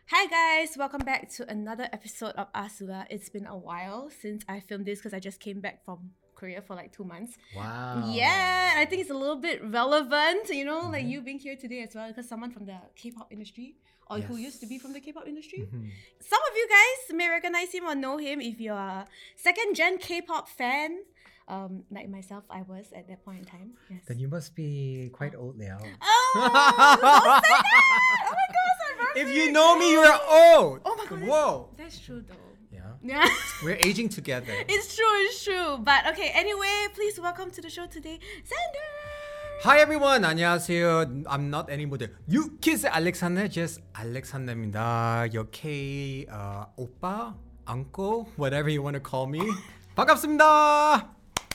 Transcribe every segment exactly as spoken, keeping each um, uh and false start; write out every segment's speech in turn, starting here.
Hi guys, welcome back to another episode of Asula. It's been a while since I filmed this because I just came back from Korea for like two months. Wow. Yeah, I think it's a little bit relevant, you know, mm-hmm. like you being here today as well, because someone from the K-pop industry, or yes. who used to be from the K-pop industry. Mm-hmm. Some of you guys may recognize him or know him if you're a second-gen K-pop fan. Um, like myself, I was at that point in time. Yes. Then you must be quite old now. Oh, don't say that! Oh my gosh, I'm If you know me, you're old. Oh my god, whoa. That's, that's true though. Yeah. Yeah. We're aging together. It's true, it's true. But okay, anyway, please welcome to the show today, Xander. Hi everyone, 안녕하세요. I'm not anymore the You Kiss Alexander, just Alexander입니다. Your K uh, 오빠, uncle, whatever you want to call me. 반갑습니다.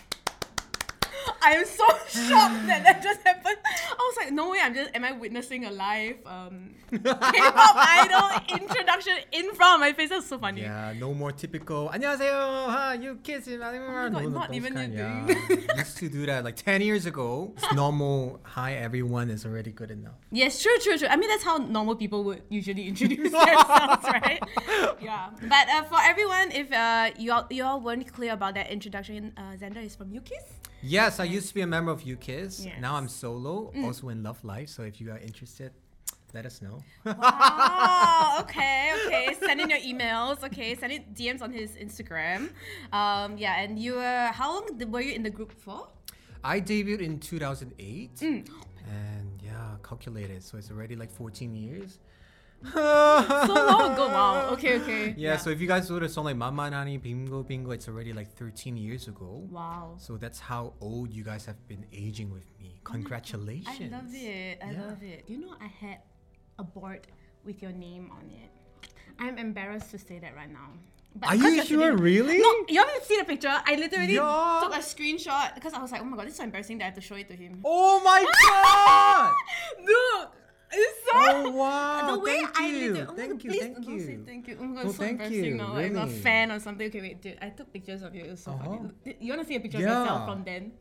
I am so shocked that that just happened. I was like, no way, I'm just, am I witnessing a live um, K-pop idol introduction in front of my face? That's so funny. Yeah, no more typical, 안녕하세요, hi, you kiss him. Oh my God, no, not even you yeah. doing. Used to do that like ten years ago. It's normal, hi everyone is already good enough. Yes, true, true, true. I mean, that's how normal people would usually introduce themselves, right? Yeah. But uh, for everyone, if uh, you all, you all weren't clear about that introduction, uh, Xander is from U K I S. Yes, I used to be a member of U K I S. Yes. Now I'm solo, Mm. also in Love Life. So if you are interested, let us know. Wow. Okay. Okay. Send in your emails. Okay. Send it D Ms on his Instagram. Um. Yeah. And you were how long did, were you in the group for? I debuted in two thousand eight, Mm. and yeah, calculated. So it's already like fourteen years. So long ago. Wow. Okay. Okay. Yeah, yeah. So if you guys would have song like Mamanani, Bingo Bingo, it's already like thirteen years ago. Wow. So that's how old you guys have been aging with me. Congratulations. I love it. I Yeah. love it. You know, I had a board with your name on it. I'm embarrassed to say that right now. But Are because you you're sure? sitting- Really? No, you haven't seen the picture. I literally Yeah. took a screenshot because I was like, oh my god, this is so embarrassing that I have to show it to him. Oh my god! Look! It's so... Oh wow! The way thank I you, literally... Oh my thank God, you, please thank don't say you. thank you. Oh my god, Oh, it's so thank embarrassing you, now. Like, I'm a really. fan or something. Okay, wait, dude. I took pictures of you. It was so Uh-huh. funny. You want to see a picture of Yeah. yourself from then?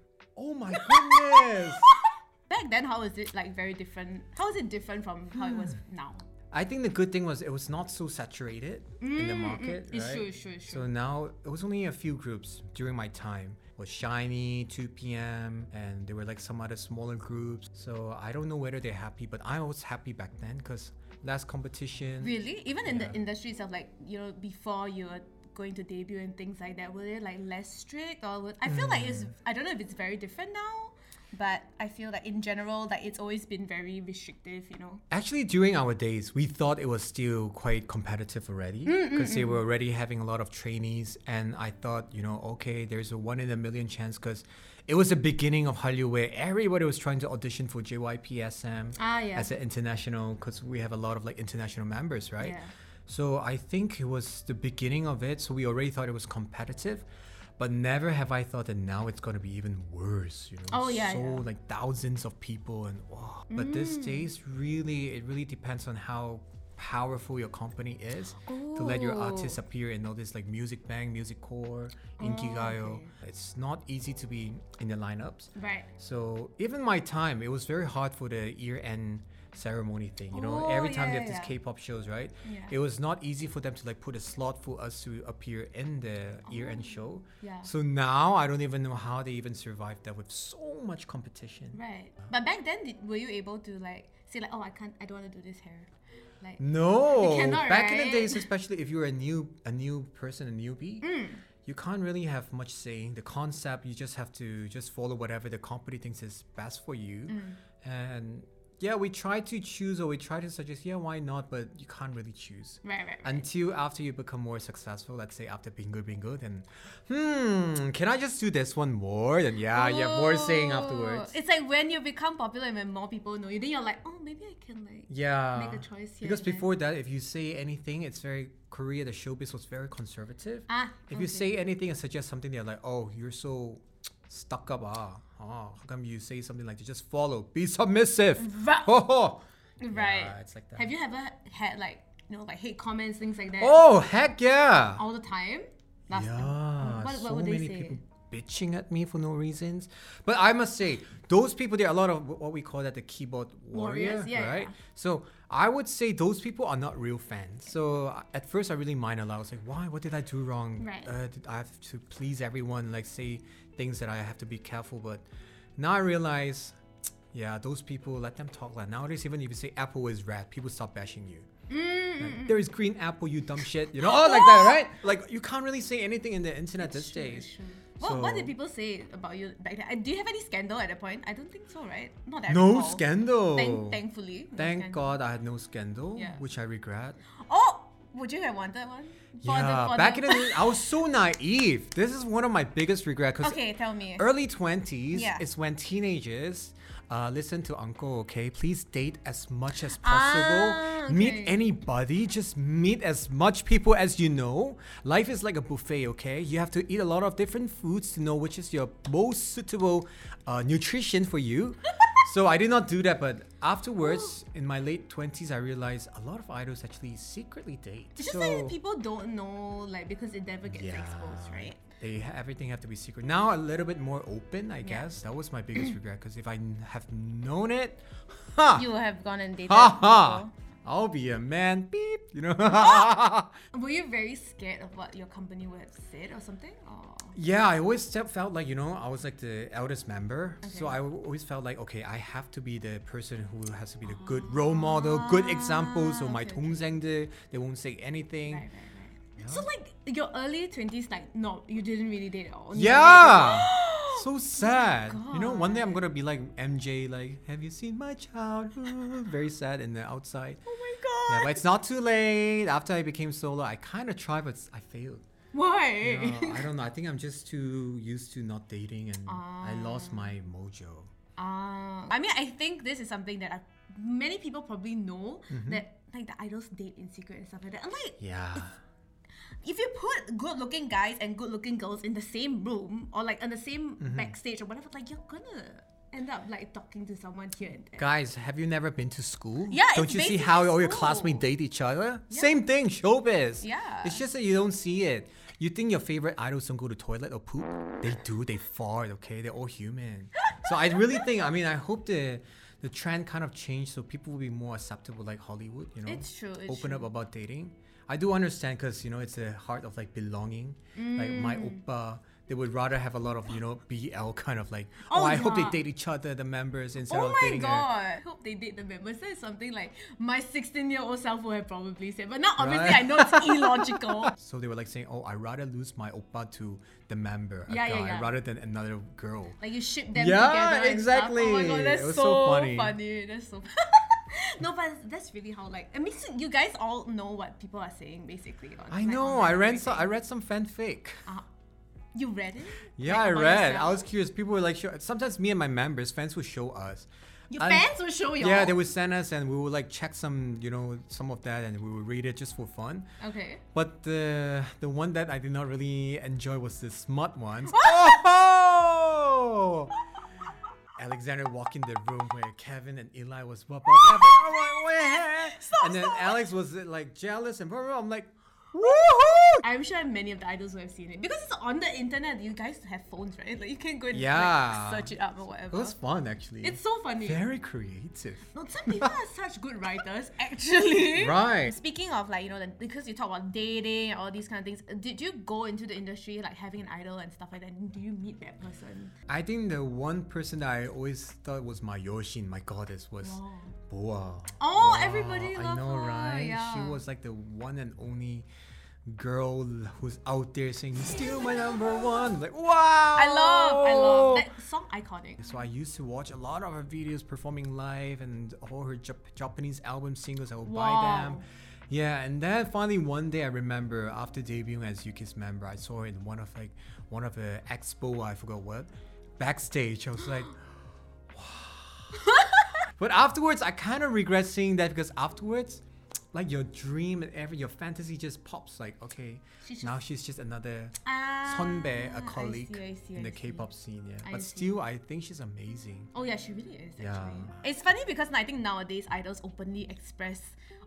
Oh my goodness! Back then, how was it like very different? How is it different from how it was now? I think the good thing was it was not so saturated in the Mm, market, mm, it's right? true, it's true, it's So true. now it was only a few groups during my time. It was Shiny, two P M, and there were like some other smaller groups. So I don't know whether they're happy, but I was happy back then because last competition. Really? Even in Yeah. the industry itself, like, you know, before you were going to debut and things like that, were they like less strict? Or would, I feel like it's, I don't know if it's very different now, but I feel like in general, like it's always been very restrictive, you know? Actually, during our days, we thought it was still quite competitive already because they were already having a lot of trainees. And I thought, you know, okay, there's a one in a million chance because it was the beginning of Hallyu where everybody was trying to audition for J Y P S M Ah, yeah. as an international because we have a lot of like international members, right? Yeah. So I think it was the beginning of it. So we already thought it was competitive. But never have I thought that now it's going to be even worse, you know. Oh, yeah, So yeah. like thousands of people and wow. But these days, really, it really depends on how powerful your company is to let your Oh. artists appear in all this like Music Bank, Music Core, Inkigayo. okay. It's not easy to be in the lineups. Right. So even my time, it was very hard for the year-end ceremony thing. You know, Oh, every time yeah, they have yeah, these yeah. K-pop shows, right? Yeah. It was not easy for them to like put a slot for us to appear in the year-end show. Yeah. So now I don't even know how they even survived that with so much competition. Right. But back then, did, were you able to like say like, oh, I can't, I don't want to do this hair? Like, No, You cannot, back in right? the days, especially if you're a new a new person, a newbie, Mm. you can't really have much saying. The concept, you just have to just follow whatever the company thinks is best for you. Mm. And yeah, we try to choose or we try to suggest, yeah, why not? But you can't really choose. right, right, right. Until after you become more successful, let's say after Bingo Bingo, then, hmm, can I just do this one more? Then yeah, you have more saying Oh. afterwards. It's like when you become popular and when more people know you, then you're like, oh, maybe I can like Yeah. make a choice here. Because and there. before that, if you say anything, it's very, Korea, the showbiz was very conservative. Ah, If you okay. say anything and suggest something, they're like, oh, you're so stuck up. Ah, oh, how come you say something like that? Just follow. Be submissive. Right. Oh, Right. Yeah, it's like that. Have you ever had like, you know, like hate comments, things like that Oh, heck yeah. all the time? Last Yeah. time. What, so what would they many say? people bitching at me for no reasons. But I must say, those people, there are a lot of what we call that the keyboard warrior, Warriors, yeah, right? yeah. So I would say those people are not real fans. So uh, at first I really mind a lot. I was like, why? What did I do wrong? Right. Uh, did I have to please everyone? Like say things that I have to be careful. But now I realize, yeah, those people, let them talk. Like nowadays, even if you say apple is red, people stop bashing you. Mm. Like, there is green apple, you dumb shit. You know, oh, like that, right? Like you can't really say anything in the internet It's these true, days. it's true. What, what So- did people say about you back then? Uh, Do you have any scandal at that point? I don't think so, right? Not that I No recall. scandal. Thank, thankfully. no Thank scandal. God I had no scandal, Yeah. which I regret. Oh, would you have wanted one? For yeah, the, for back the... in the day, I was so naive. This is one of my biggest regrets because Okay, tell me. early twenties Yeah. is when teenagers uh, listen to uncle, okay? Please date as much as Ah, possible. Meet okay. anybody. Just meet as much people as you know. Life is like a buffet, okay? You have to eat a lot of different foods to know which is your most suitable uh, nutrition for you. So I did not do that, but afterwards, in my late twenties, I realized a lot of idols actually secretly date. It's just so, that people don't know, like, because it never gets exposed, right? They ha- everything have to be secret. Now a little bit more open, I Yeah. guess. That was my biggest regret because if I n- have known it, ha, You have gone and dated ha ha, people. I'll be a man. Beep, you know. Were you very scared of what your company would have said or something? Or Yeah, I always felt- felt like, you know, I was like the eldest member. So Okay. I w- always felt like, okay, I have to be the person who has to be the good role model, good example. So my okay, okay. 동생들, they won't say anything. right, right, right. So like your early twenties, like no, you didn't really date at all. only Yeah! dated- So sad. You know, one day I'm God. gonna be like M J, like, have you seen my childhood? Very sad in the outside. Oh my Yeah, god. but it's not too late. After I became solo, I kind of tried, but I failed. Why? Yeah, I don't know. I think I'm just too used to not dating, and I lost my mojo. Ah, I mean, I think this is something that I, many people probably know Mm-hmm. that like the idols date in secret and stuff like that. And like, Yeah. if you put good-looking guys and good-looking girls in the same room or like on the same Mm-hmm. backstage or whatever, like you're gonna end up like talking to someone here and there. Guys, have you never been to school? Yeah, Don't it's you see basically how all your school. classmates date each other? Yeah. Same thing, showbiz. Yeah. It's just that you don't see it. You think your favorite idols don't go to toilet or poop? They do. They fart. Okay, they're all human. So I really think. I mean, I hope the the trend kind of changed so people will be more acceptable, like Hollywood. You know, It's true. It's open true. up about dating. I do understand because you know it's the heart of like belonging. Like my Mm. oppa, they would rather have a lot of you know B L kind of like. Oh, Oh, I hope they yeah. date each other, the members, instead Oh of my dating her. god! I hope they date the members. That is something like my sixteen-year-old self would have probably said. But now, obviously, Right. I know it's illogical. So they were like saying, "Oh, I rather lose my oppa to the member, a Yeah, yeah, guy, yeah. rather than another girl." Like you ship them Yeah, together. and stuff. Oh my exactly. god, that's It was so, so funny. funny. That's so. No, but that's really how like I mean, so you guys all know what people are saying basically. On, I like, know. online I and read some. I everything. read some fanfic. You read it? Yeah, Like, I about read. yourself? I was curious. People were like, show, sometimes me and my members, fans would show us. Your And- fans will show you. Yeah, they would send us, and we would like check some, you know, some of that, and we would read it just for fun. Okay. But the the one that I did not really enjoy was the smut ones. Oh! Alexander walked in the room where Kevin and Eli was blah, blah, blah, blah, blah, blah. Stop, and then stop. Alex was uh, like jealous and blah, blah, blah. I'm like, woohoo! I'm sure many of the idols will have seen it because it's on the internet. You guys have phones, right? Like you can go and Yeah. like, search it up or It whatever. was fun actually. It's so funny. very creative. No, some people are such good writers, actually. Right. Speaking of like, you know, the, because you talk about dating and all these kind of things, did you go into the industry like having an idol and stuff like that? Do you meet that person? I think the one person that I always thought was my Yoshin, my goddess, was Wow. Boa. Oh, Wow, everybody I love know, her, right? yeah. She was like the one and only girl who's out there saying, "Still my number one." Like, wow! I love, I love that song. Iconic. So I used to watch a lot of her videos performing live and all her Jap- Japanese album singles. I would buy them. Wow. Yeah, and then finally one day I remember after debuting as Yuki's member, I saw her in one of like one of the expo, I forgot what, backstage. I was like, wow. But afterwards, I kind of regret seeing that because afterwards, like your dream and every your fantasy just pops. Like, okay, She's now she's just another Ah, Sonbe, a I colleague see, I see, in I the see. K-pop scene. Yeah, I but see. still, I think she's amazing. Oh yeah, she really is actually. Yeah. It's funny because I think nowadays idols openly express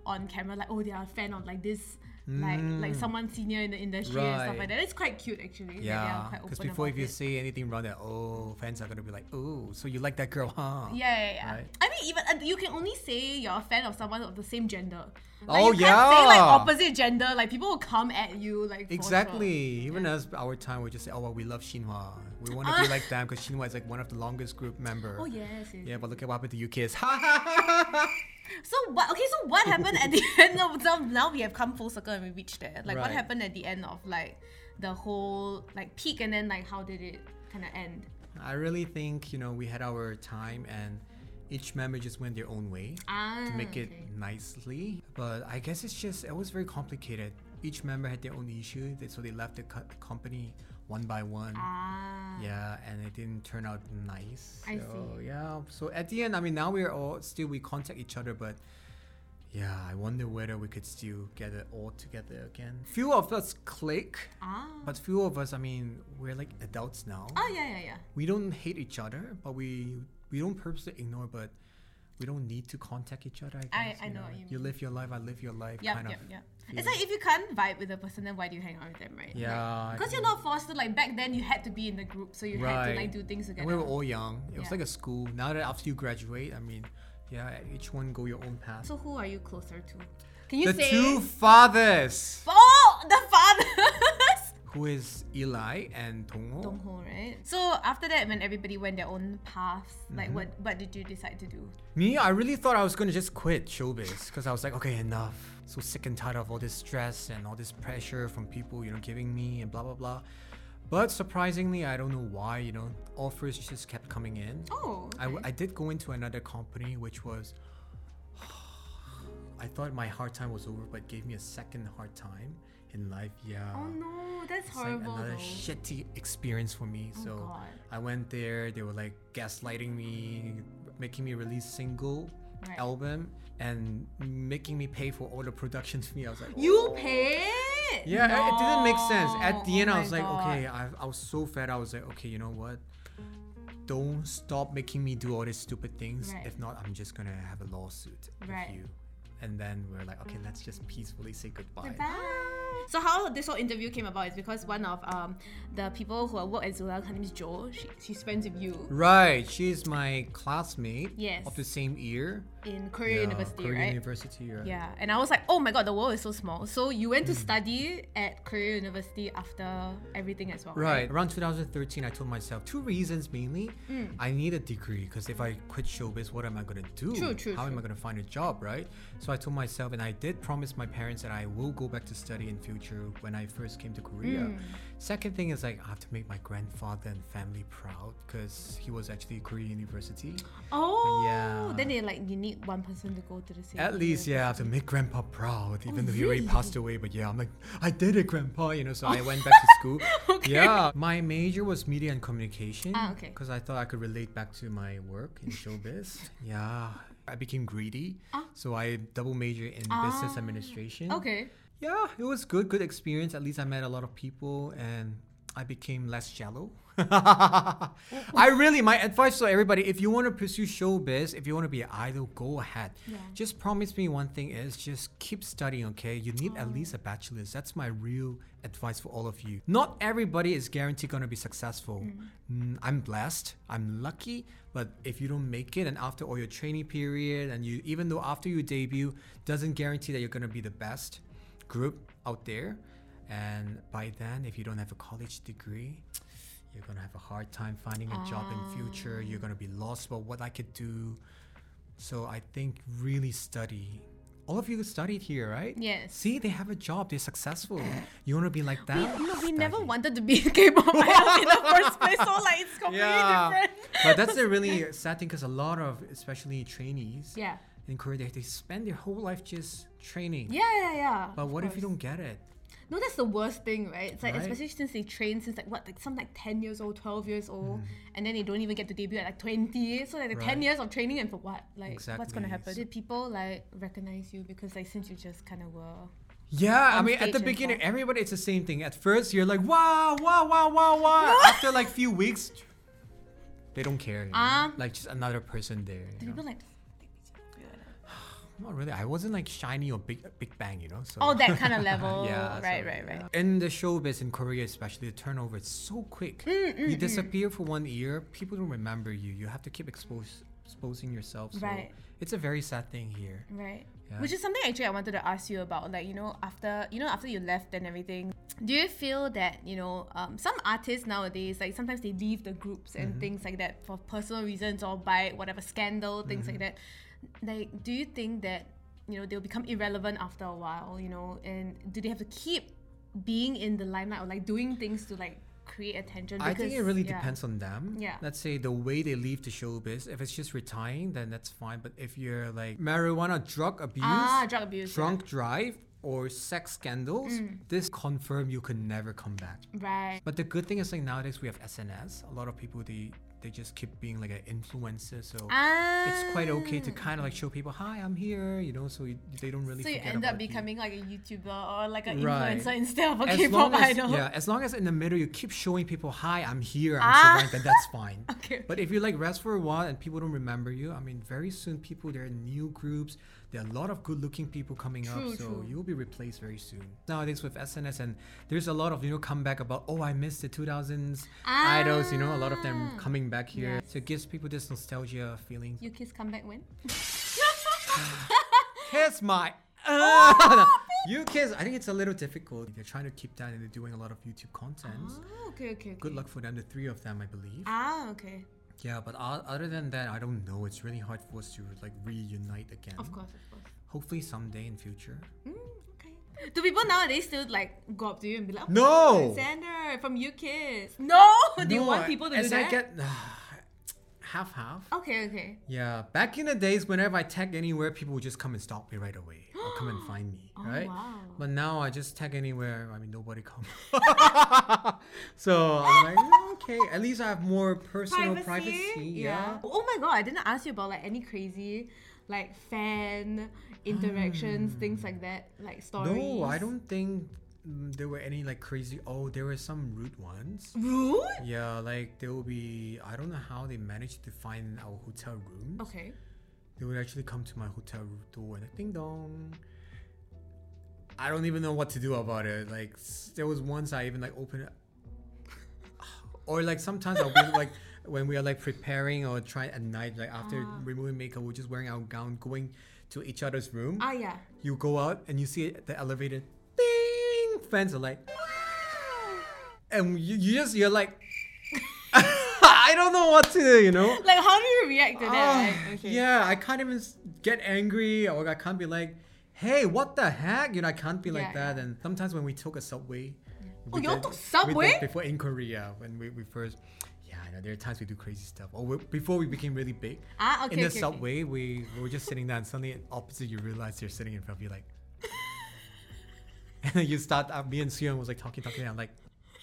on camera like, oh, they are a fan of like this, like like someone senior in the industry and stuff Right. like that. It's quite cute actually. that they are Yeah, quite because open before about if you it. say anything wrong, that oh, fans are gonna be like, oh, so you like that girl, huh? Yeah, yeah, yeah. Right. I mean, even uh, you can only say you're a fan of someone of the same gender. Like, Oh, you can't say like yeah. opposite gender. Like people will come at you like for Exactly. sure. Even Yeah. us, our time, we just say, oh, well, we love Shinhwa. We want to be like them because Shinhwa is like one of the longest group member. Oh yes. yes. Yeah, but look at what happened to you kids. Ha ha ha ha. So what? Okay, so what happened at the end of now? Now we have come full circle and we reached there. Like what Right. happened at the end of like the whole like peak and then like how did it kind of end? I really think, you know, we had our time and each member just went their own way Ah, to make it okay. nicely. But I guess it's just, it was very complicated. Each member had their own issue, they- so they left the co- company one by one. Ah. Yeah, and it didn't turn out nice. I so, see. Yeah. So at the end, I mean, now we're all still we contact each other, but yeah, I wonder whether we could still get it all together again. Few of us click, Ah. but few of us, I mean, we're like adults now. Oh yeah, yeah, yeah. We don't hate each other, but we we don't purposely ignore, but we don't need to contact each other. I, I- guess, I know what you You mean. live your life, I live your life. Yep, kind yep, of. yep. feeling. It's like if you can't vibe with a person, then why do you hang out with them, right? Yeah, Because you're not forced to. Like back then, you had to be in the group, so you had to like do things And together. we were all young. It was Yeah. like a school. Now that after you graduate, I mean, yeah, each one go your own path. So who are you closer to? Can you the say? two fathers, Oh, the fathers. who is Eli and Dongho. Dongho, right? So after that, when everybody went their own paths, like what what did you decide to do? Me, I really thought I was gonna just quit showbiz because I was like, okay, enough. So sick and tired of all this stress and all this pressure from people, you know, giving me and blah blah blah. But surprisingly, I don't know why, you know, offers just kept coming in. Oh, I, okay. w- I did go into another company, which was, I thought my hard time was over, but gave me a second hard time in life. Yeah. Oh no, that's It's like horrible. another though. shitty experience for me. Oh, so God. I went there. They were like gaslighting me, making me release single Right. album, and making me pay for all the production fee. I was like, You "Oh." paid? Yeah, it- it didn't make sense. At the No. end, Oh I my was like, God. okay, I, I was so fed. I was like, okay, you know what? Don't stop making me do all these stupid things. Right. If not, I'm just gonna have a lawsuit Right. with you. And then we're like, okay, let's just peacefully say goodbye. Bye. So how this whole interview came about is because one of um the people who work at Zula, her name is Jo. She, she's friends with you Right, she's my classmate Yes. of the same year. in Korea Yeah, University, Korea right? University, right? Yeah, and I was like, oh my god, the world is so small. So you went to Mm. study at Korea University after everything as well, Right. Around two thousand thirteen, I told myself two reasons mainly. Mm. I need a degree because if I quit showbiz, what am I gonna do? True, true, How am true. I gonna find a job, right? So I told myself, and I did promise my parents that I will go back to study in future when I first came to Korea. Mm. Second thing is like I have to make my grandfather and family proud because he was actually Korea University. Oh, Yeah. Then they like you need one person to go to the same. At least, yeah, I have to make grandpa proud, even though he already really? passed away. But yeah, I'm like, I did it, grandpa, you know. So I went back to school. Okay. Yeah, my major was media and communication. Ah, okay. Because I thought I could relate back to my work in showbiz. Yeah, I became greedy, Ah. so I double majored in business Ah, administration. Okay. Yeah, it was good, good experience. At least I met a lot of people and I became less shallow. I really, my advice to everybody, if you want to pursue showbiz, if you want to be an idol, go ahead. Yeah. Just promise me one thing is just keep studying, okay? You need at least a bachelor's. That's my real advice for all of you. Not everybody is guaranteed going to be successful. Mm, I'm blessed. I'm lucky. But if you don't make it and after all your training period and you, even though after you debut, doesn't guarantee that you're going to be the best group out there. And by then, if you don't have a college degree, you're gonna have a hard time finding a job in future. You're gonna be lost about what I could do. So I think really study. All of you studied here, right? Yes. See, they have a job. They're successful. You wanna be like We, that? no, we never Study. wanted to be K-pop idols in the first place, so like it's completely Yeah, different. but that's a really sad thing because a lot of, especially trainees Yeah. in Korea, they, they spend their whole life just training. Yeah, yeah, yeah. But of what if you course. don't get it? No, that's the worst thing, right? It's like Right? especially since they train since like what, like some like ten years old, twelve years old, Mm. and then they don't even get to debut at like twenty. So like the ten Right. years of training and for what? Like what's gonna Exactly. happen? Did people like recognize you because like since you just kind of were? Yeah, I on mean, at stage the and beginning, stuff. everybody, it's the same thing. At first, you're like, wow, wow, wow, wow, wow. After like few weeks, they don't care. You know? Ah. Like just another person there. Do You know? people like? not really. I wasn't like shiny or big Big Bang, you know. So Oh, that kind of level. yeah, right, so, right, right. yeah. In the showbiz in Korea, especially, the turnover is so quick. Mm, mm, you mm. disappear for one year, people don't remember you. You have to keep expose, exposing yourself. So Right. it's a very sad thing here. Right. Yeah. Which is something actually I wanted to ask you about. Like, you know, after you know, after you left and everything, do you feel that, you know, um, some artists nowadays, like sometimes they leave the groups and Mm-hmm. things like that for personal reasons or by whatever scandal, things like that. Like, do you think that, you know, they'll become irrelevant after a while, you know, and do they have to keep being in the limelight or like doing things to like create attention? I think it really yeah. depends on them. Yeah. Let's say the way they leave the showbiz. If it's just retiring, then that's fine. But if you're like marijuana, drug abuse, Ah, drug abuse. drunk drive, or sex scandals, this confirm you could never come back. Yeah. Right. But the good thing is like nowadays we have S N S. A lot of people they they just keep being like an influencer. So Ah. it's quite okay to kind of like show people, hi, I'm here, you know, so you, they don't really So you forget end about up you. becoming like a YouTuber or like an Right. influencer instead of a As K-pop long as, idol. yeah, as long as in the middle you keep showing people, hi, I'm here, I'm Ah. surviving, then that's fine. Okay. But if you like rest for a while and people don't remember you, I mean, very soon people, there are new groups, there are a lot of good-looking people coming True, up, so true. you'll be replaced very soon. Nowadays with S N S, and there's a lot of, you know, comeback about, oh, I missed the two thousands Ah. idols, you know, a lot of them coming back here. Yeah. So it gives people this nostalgia feeling. You kiss come back when? Kiss my... Uh, you kiss, I think it's a little difficult. They're trying to keep that and they're doing a lot of YouTube content. Oh, okay, okay, okay. Good luck for them, the three of them, I believe. Ah, okay. Yeah, but o- other than that, I don't know. It's really hard for us to like reunite again. Of course, of course. Hopefully someday in future. Mm, okay. Do people nowadays still like go up to you and be like, oh, No! Alexander from You Kiss? No! Do you No, want people to as do I that? get half half. Okay, okay. Yeah, back in the days, whenever I tag anywhere, people would just come and stop me right away or come and find me, Oh, right? wow. But now I just tag anywhere. I mean, nobody comes. So I'm like, "Oh, okay. At least I have more personal privacy. yeah. Oh my god, I didn't ask you about like any crazy like fan interactions, things like that, like stories. No, I don't think mm, there were any like crazy. Oh, there were some rude ones. Rude? Yeah, like there will be. I don't know how they managed to find our hotel rooms. Okay. They would actually come to my hotel room door and like, ding dong. I don't even know what to do about it. Like s- there was once I even like open it, or like sometimes I'll be like when we are like preparing or trying at night, like after Ah. removing makeup, we're just wearing our gown, going to each other's room. Ah, yeah. You go out and you see the elevator, ding, fans are like, and you, you just you're like, I don't know what to do, you know. Like, how do you react to that? Ah, Right? Okay. Yeah, I can't even s- get angry, or I can't be like, hey, what the heck? You know, I can't be like Yeah, that. yeah. And sometimes when we took a subway, Oh, we y'all did- took we subway? did before in Korea when we, we first. Yeah, I know there are times we do crazy stuff. Or we, before we became really big. Ah, okay. in the okay, okay. subway, we, we were just sitting there, and suddenly opposite you realize you're sitting in front of you, like. And then you start. Uh, me and Suyeon was like talking, talking. And I'm like.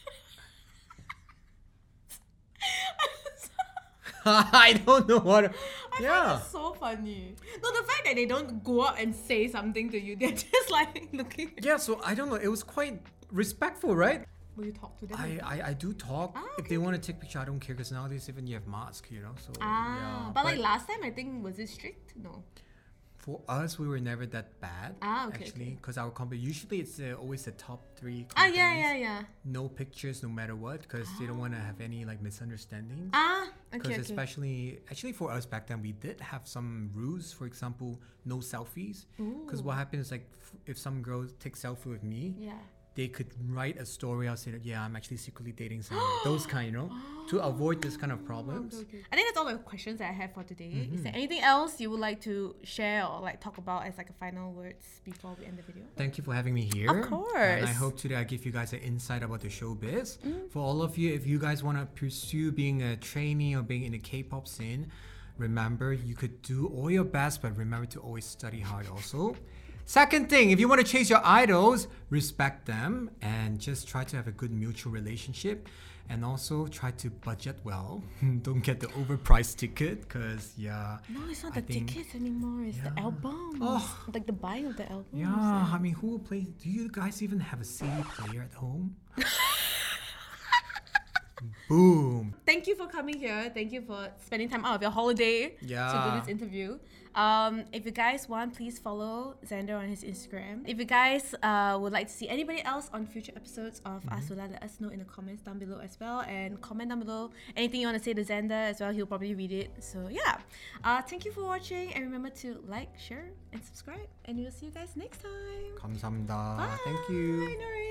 I don't know what. I yeah. find it so funny. No, the fact that they don't go up and say something to you, they're just like looking. Yeah, so I don't know. It was quite respectful, right? Will you talk to them? I, I, I do talk. Ah, If they want to take picture, I don't care because nowadays even you have mask, you know. So ah, yeah. but like last time, I think was it strict? No. for us, we were never that bad. Ah, okay, Actually, okay. because our company usually it's uh, always the top three. Ah, yeah, companies. yeah, yeah. No pictures, no matter what, because they don't want to have any like misunderstandings. Ah, Because okay, okay. especially, actually for us back then, we did have some rules. For example, no selfies. Because what happens is like, f- if some girl takes selfie with me, Yeah. they could write a story out saying that, yeah, I'm actually secretly dating someone. Those kind, you know, to avoid this kind of problems. Okay, okay. I think that's all the questions that I have for today. Mm-hmm. Is there anything else you would like to share or like talk about as like a final words before we end the video? Thank you for having me here. Of And I course. Mm. hope today I give you guys an insight about the showbiz. For all of you, if you guys want to pursue being a trainee or being in the K-pop scene, remember you could do all your best, but remember to always study hard also. Second thing, if you want to chase your idols, respect them and just try to have a good mutual relationship. And also try to budget well. Don't get the overpriced ticket because, yeah. No, it's not I the think- tickets anymore. It's the Yeah. album. Oh. Like the buying of the album. Yeah, I mean, who will play? Do you guys even have a C D player at home? Boom. Thank you for coming here. Thank you for spending time out of your holiday Yeah. to do this interview. Um, if you guys want, please follow Xander on his Instagram. If you guys uh, would like to see anybody else on future episodes of mm-hmm. Asula, let us know in the comments down below as well. And comment down below anything you want to say to Xander as well. He'll probably read it. So yeah. Uh, thank you for watching. And remember to like, share, and subscribe. And we'll see you guys next time. 감사합니다. Bye. Thank you. No worries.